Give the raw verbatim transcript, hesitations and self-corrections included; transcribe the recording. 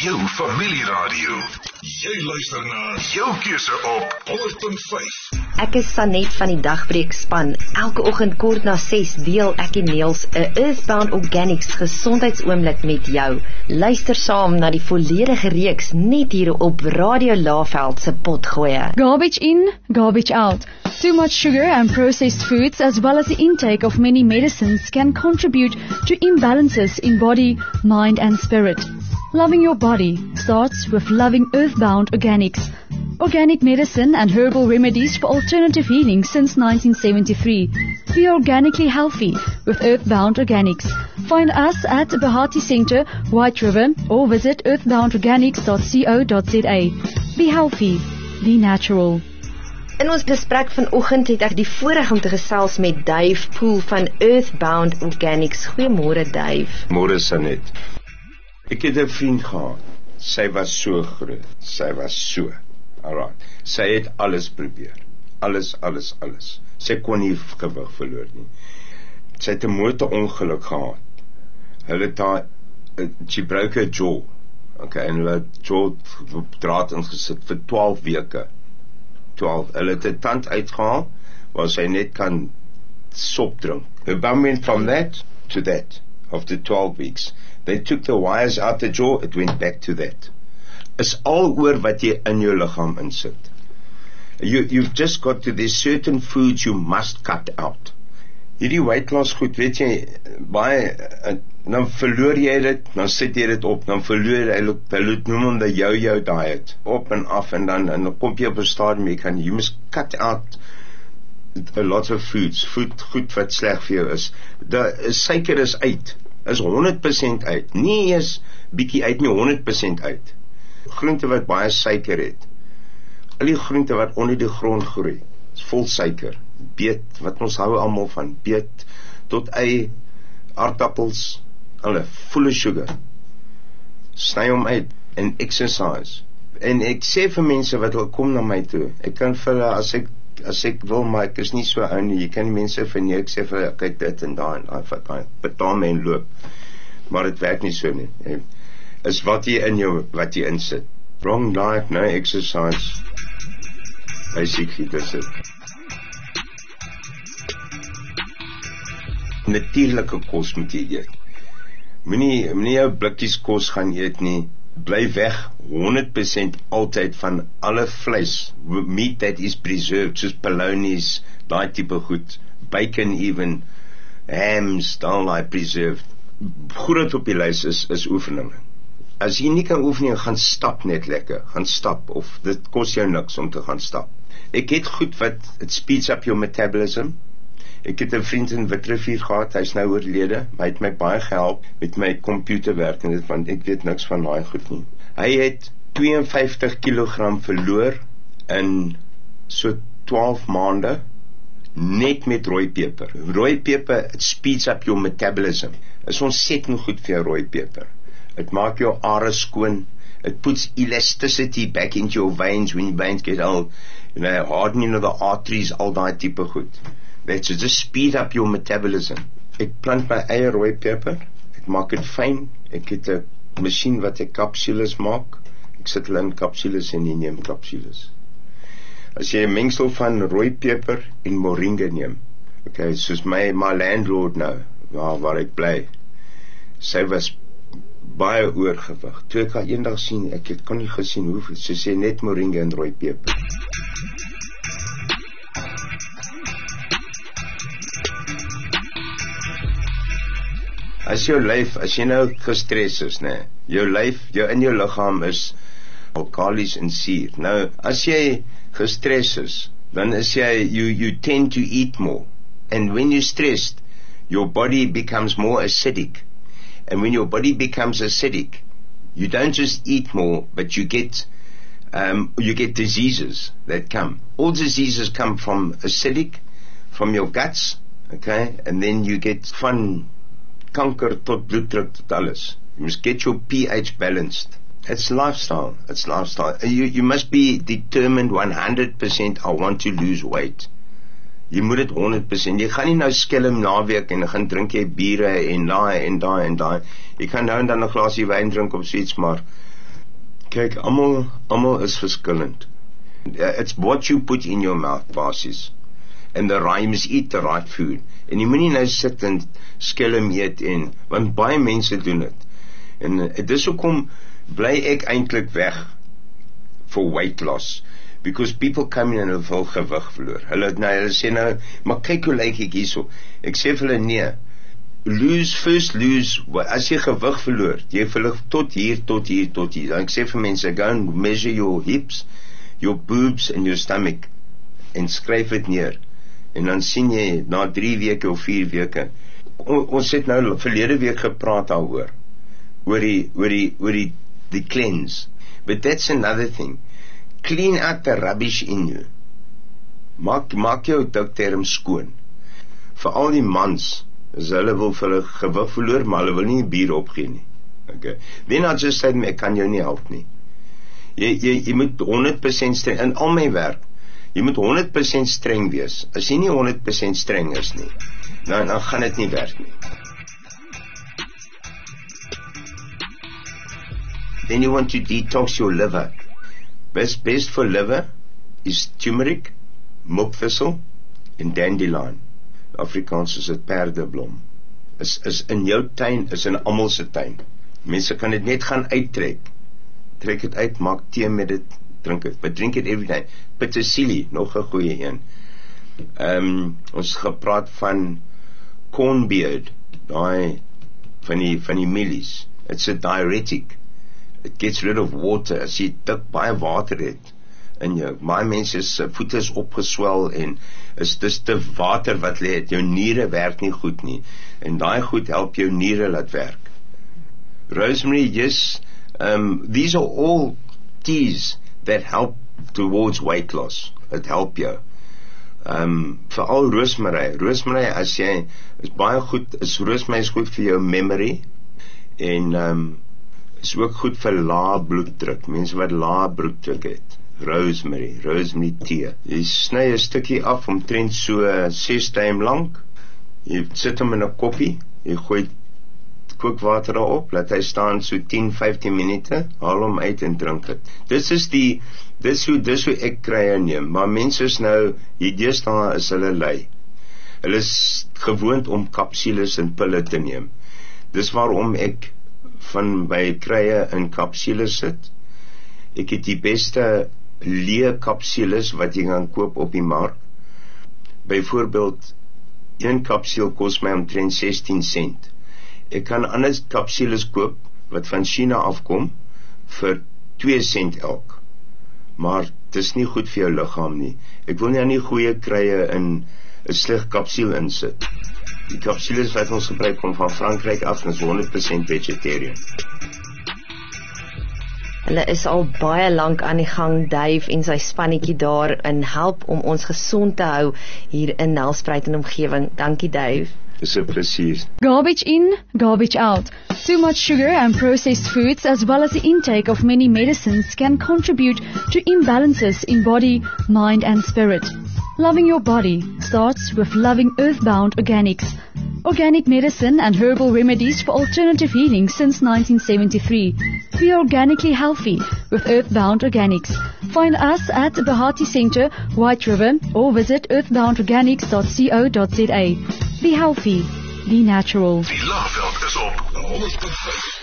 jou familieradio. Jy luister na jou keuse op honderd punt vyf. Ek is Sanet van die Dagbreekspan. Elke oggend kort na ses deel ek en Niels 'n Earthbound Organics gesondheidsoomblik met jou. Luister saam na die volledige reeks net hier op Radio Laveld se Potgoeie. Garbage in, garbage out. Too much sugar and processed foods, as well as the intake of many medicines, can contribute to imbalances in body, mind and spirit. Loving your body starts with loving Earthbound Organics. Organic medicine and herbal remedies for alternative healing since nineteen seventy-three. Be organically healthy with Earthbound Organics. Find us at Bahati Centre, White River, or visit earthbound organics dot co dot za. Be healthy, be natural. In ons gesprek vanoggend het ek die voorreg om te gesels met Dave Poole van Earthbound Organics. Goeiemôre Dave. Môre Sanet. Ek het 'n vriend gehad. Sy was so groot. Sy was so. Alright. Sy het alles probeer. Alles, alles, alles. Sy kon nie gewig verloor nie. Sy het 'n motorongeluk gehad. Hulle het daar, she broke her jaw. Okay, en hulle het jaw op draad ingesit vir twaalf weke. twaalf. Hulle het 'n tand uitgehaal waar sy net kan sop drink. The bum went from that to that after twelve weeks. They took the wires out the jaw, it went back to that. Is al oor wat jy in jou liggaam insit. You, you've just got to, there's certain foods you must cut out. Hierdie weight loss goed, weet jy, baie, dan verloor jy dit, dan sit jy dit op, dan verloor jy, hulle noem hom die yo-yo diet, op en af, en dan, en dan kom jy op 'n stadium, jy kan, you must cut out a lot of foods, food, goed wat sleg vir jou is. Die suiker is uit, is honderd persent uit, nie eens bietjie uit, nie honderd persent uit. Groente wat baie suiker het, al die groente wat onder die grond groei, is vol suiker, beet, wat ons hou almal van, beet, tot ei, aardappels, alle, full of sugar, sny hom uit, en exercise, en ek sê vir mense wat wil kom na my toe, ek kan vir hulle, as ek, as ek wil, maar ek is nie so ou nie, jy kan die mense vir nie, ek sê vir hulle, kyk dit en daar, en daar, betaal my en loop, maar het werk nie so nie, is wat jy in jou, wat jy insit, wrong diet, no exercise, basically dis het. Natuurlike kos moet jy eet. Moenie, moenie jou blikkies kos gaan eet nie, bly weg honderd persent altyd van alle vleis, meat that is preserved, soos polonies, daai tipe goed, bacon even, hams, daai like preserved. Groot op die lys is, is oefeninge. As jy nie kan oefen nie, gaan stap net lekker, gaan stap, of dit kos jou niks om te gaan stap. Ek het goed wat, it speeds up your metabolism. Ek het 'n vriend in Witrifuur gehad, hy is nou oorlede, maar hy het my baie gehelp met my computerwerk en dit, want ek weet niks van daai goed nie. Hy het twee en vyftig kilogram verloor in so twaalf maande, net met rooi peper. Rooi peper, it speeds up your metabolism. Is ontsettend goed vir jou rooi peper. It maak jou are skoon, it puts elasticity back into your veins when your veins get old, you know, hardening of the arteries, al daai tipe goed. That's to just speed up your metabolism. Ek plant my eie rooi peper, ek maak dit fyn, ek het 'n masjien wat ek kapsules maak, ek sit hulle in kapsules en jy neem kapsules. As jy 'n mengsel van rooi peper en moringa neem, okay, soos my, my landlord nou, waar, waar ek bly, sy was baie oorgewig, toe ek haar eendag sien, ek het kon nie gesien hoeveel, sy sê net moringa en rooi peper. As jou lyf, as jy nou gestres is, nee, jou lyf, jou in jou liggaam is alkalies en suur. Nou, as jy gestres is, dan is jy, you, you tend to eat more. And when you're stressed, your body becomes more acidic. And when your body becomes acidic, you don't just eat more, but you get, um, you get diseases that come. All diseases come from acidic, from your guts, okay, and then you get van kanker tot bloeddruk tot alles. You must get your pH balanced. It's lifestyle, it's lifestyle. You, you must be determined one hundred percent, I want to lose weight. Jy moet dit honderd persent, jy gaan nie nou skelm naweek en gaan drink jy biere en daai en daai en daai. Jy kan nou en dan 'n glasie wyn drink of so iets, maar Kyk, almal almal is verskillend. It's what you put in your mouth, basies. And the rhymes eat the right food. En jy moenie nou sit en skelm eet en, want baie mense doen dit. En uh, dis hoekom bly ek eintlik weg for weight loss. Because people come in en hulle wil gewig verloor. Hulle, nou, hulle sê nou, maar kyk hoe lyk ek hierso. Ek sê vir hulle, nee, lose, first lose, as jy gewig verloor, jy verlig tot hier, tot hier, tot hier. Dan ek sê vir mense, go and measure your hips, your boobs and your stomach, en skryf het neer. En dan sien jy, na drie weke of vier weke, o, ons het nou verlede week gepraat daaroor, oor die, oor die, oor die, die cleanse. But that's another thing. Clean out the rubbish in you. Maak, maak jou dikterm skoon. Vir al die mans, as hulle wil vir hulle gewig verloor, maar hulle wil nie bier opgee nie. Okay. Then I just said, ek kan jou nie help nie. Jy, jy, jy moet honderd persent streng, in al my werk, jy moet honderd persent streng wees. As jy nie honderd persent streng is nie, dan, dan gaan dit nie werk nie. Then you want to detox your liver. Best, best for liver is turmeric, mokvisel en dandelion. Afrikaans is dit perdeblom. Is, is in jou tuin, is in almal se tuin. Mense kan dit net gaan uittrek. Trek het uit, maak tee met dit, drink het. But drink it every day. Petersilie, nog 'n goeie een. Um, ons gepraat van cornbeard, daai van die, van die mielies. It's a diuretic. It gets rid of water. As jy dik baie water het in jou, baie mense se voete is opgeswel en is dis te water wat lê het, jou niere werk nie goed nie, en daai goed help jou niere laat werk. Rosemary, yes, um, these are all teas that help towards weight loss. It help jou. Um, veral rosemary. Rosemary, as jy, is baie goed, is rosemary is goed vir jou memory, en um, is ook goed vir lae bloeddruk, mense wat lae bloeddruk het. Rosemary, rosemary tee. Jy sny 'n stukkie af omtrent so ses duim lank. Jy sit hom in 'n koppie, jy gooi kookwater daarop, laat hy staan so tien vyftien minute, haal hom uit en drink dit. Dis is die dis hoe dis hoe ek krye neem, maar mense is nou hier deesdae is hulle lui. Hulle is gewoond om kapsules en pille te neem. Dis waarom ek van by krye in kapsules sit. Ek het die beste leë kapsules wat jy kan koop op die mark. Byvoorbeeld, een kapsule kos my omtrent sestien sent. Ek kan ander kapsules koop wat van China afkom vir twee sent elk. Maar dit is nie goed vir jou liggaam nie. Ek wil nie aan die goeie krye in 'n sleg kapsule insit. Die kapsules wat ons gebruik kom van Frankryk af en is honderd persent vegetarian. Hulle is al baie lank aan die gang, Dave en sy spannetjie daar in help om ons gesond te hou hier in Nelspruit en omgewing. Dankie, Dave. Dis 'n plesier. Garbage in, garbage out. Too much sugar and processed foods, as well as the intake of many medicines, can contribute to imbalances in body, mind and spirit. Loving your body starts with loving Earthbound Organics. Organic medicine and herbal remedies for alternative healing since nineteen seventy-three. Be organically healthy with Earthbound Organics. Find us at Bahati Centre, White River, or visit earthbound organics dot co dot za. Be healthy, be natural. Die Laagveld is op honderd punt vyf.